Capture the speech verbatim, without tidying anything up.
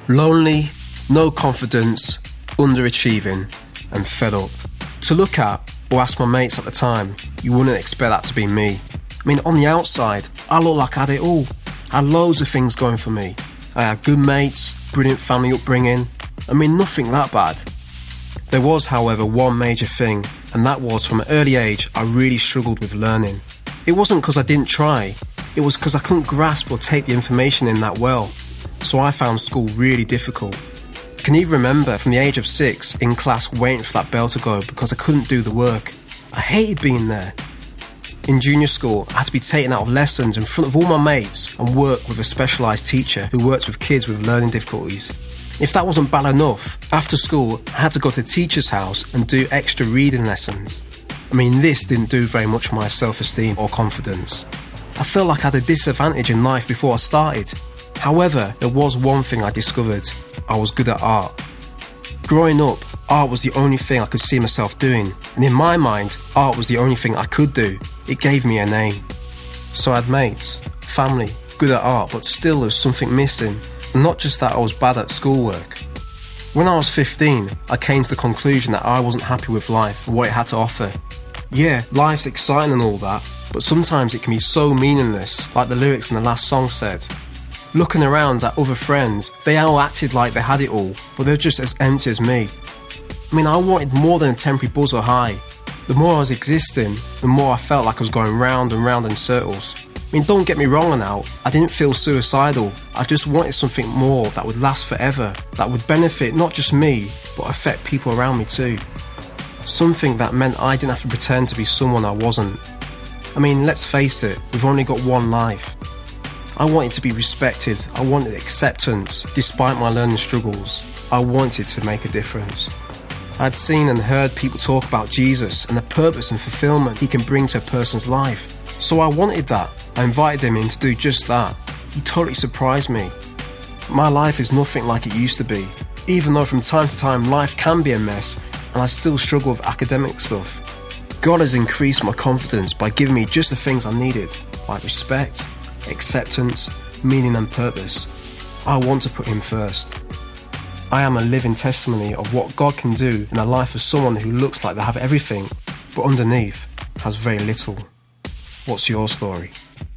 Lonely, no confidence, underachieving, and fed up. To look at, or ask my mates at the time, you wouldn't expect that to be me. I mean, on the outside, I looked like I had it all. I had loads of things going for me. I had good mates, brilliant family upbringing. I mean, nothing that bad. There was, however, one major thing, and that was from an early age, I really struggled with learning. It wasn't because I didn't try, it was because I couldn't grasp or take the information in that well. So I found school really difficult. I can even remember from the age of six in class waiting for that bell to go because I couldn't do the work. I hated being there. In junior school, I had to be taken out of lessons in front of all my mates and work with a specialised teacher who works with kids with learning difficulties. If that wasn't bad enough, after school, I had to go to the teacher's house and do extra reading lessons. I mean, this didn't do very much for my self-esteem or confidence. I felt like I had a disadvantage in life before I started. However, there was one thing I discovered. I was good at art. Growing up, art was the only thing I could see myself doing, and in my mind, art was the only thing I could do. It gave me a name. So I had mates, family, good at art, but still there was something missing, and not just that I was bad at schoolwork. When I was fifteen, I came to the conclusion that I wasn't happy with life and what it had to offer. Yeah, life's exciting and all that, but sometimes it can be so meaningless, like the lyrics in the last song said. Looking around at other friends, they all acted like they had it all, but they're just as empty as me. I mean, I wanted more than a temporary buzz or high. The more I was existing, the more I felt like I was going round and round in circles. I mean, don't get me wrong now, I didn't feel suicidal. I just wanted something more that would last forever, that would benefit not just me, but affect people around me too. Something that meant I didn't have to pretend to be someone I wasn't. I mean, let's face it, we've only got one life. I wanted to be respected, I wanted acceptance, despite my learning struggles. I wanted to make a difference. I'd seen and heard people talk about Jesus and the purpose and fulfillment he can bring to a person's life. So I wanted that. I invited him in to do just that. He totally surprised me. My life is nothing like it used to be, even though from time to time life can be a mess and I still struggle with academic stuff. God has increased my confidence by giving me just the things I needed, like respect, acceptance, meaning and purpose. I want to put him first. I am a living testimony of what God can do in the life of someone who looks like they have everything, but underneath has very little. What's your story?